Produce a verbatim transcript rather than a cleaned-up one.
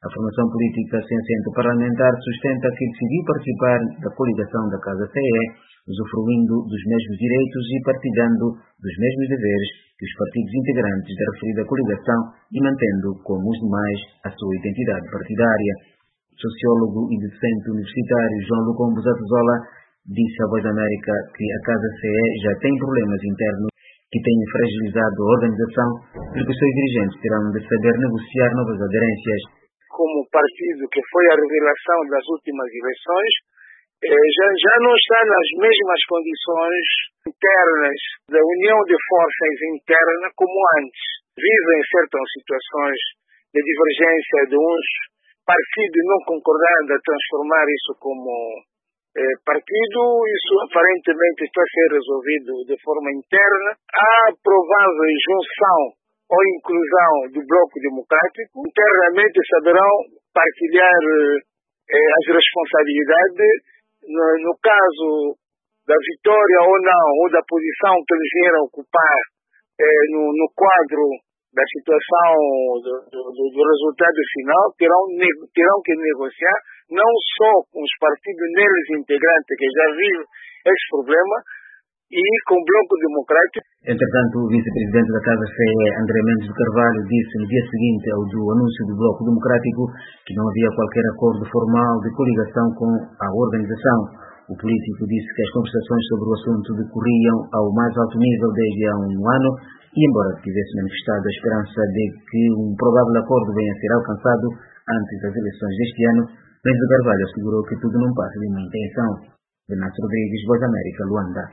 A formação política sem assento parlamentar sustenta que decidiu participar da coligação da Casa C E, usufruindo dos mesmos direitos e partilhando dos mesmos deveres que os partidos integrantes da referida coligação e mantendo, como os demais, a sua identidade partidária. O sociólogo e docente universitário João Lucombo Zatuzola disse à Voz da América que a Casa C E já tem problemas internos que têm fragilizado a organização e que os seus dirigentes terão de saber negociar novas aderências. Como partido que foi a revelação das últimas eleições, já, já não está nas mesmas condições internas da união de forças interna como antes. Vivem certas situações de divergência de uns partidos não concordando a transformar isso como eh, partido. Isso aparentemente está a ser resolvido de forma interna. Há provável junção ou inclusão do Bloco Democrático. Internamente saberão partilhar eh, as responsabilidades. No, no caso da vitória ou não, ou da posição que eles vieram ocupar eh, no, no quadro da situação do, do, do resultado final, terão, terão que negociar não só com os partidos neles integrantes que já vivem esse problema, e com o Bloco Democrático. Entretanto, o vice-presidente da Casa C E, André Mendes de Carvalho, disse no dia seguinte ao do anúncio do Bloco Democrático que não havia qualquer acordo formal de coligação com a organização. O político disse que as conversações sobre o assunto decorriam ao mais alto nível desde há um ano e, embora tivesse manifestado a esperança de que um provável acordo venha a ser alcançado antes das eleições deste ano, Mendes de Carvalho assegurou que tudo não passa de uma intenção. Venâncio Rodrigues, Voz da América, Luanda.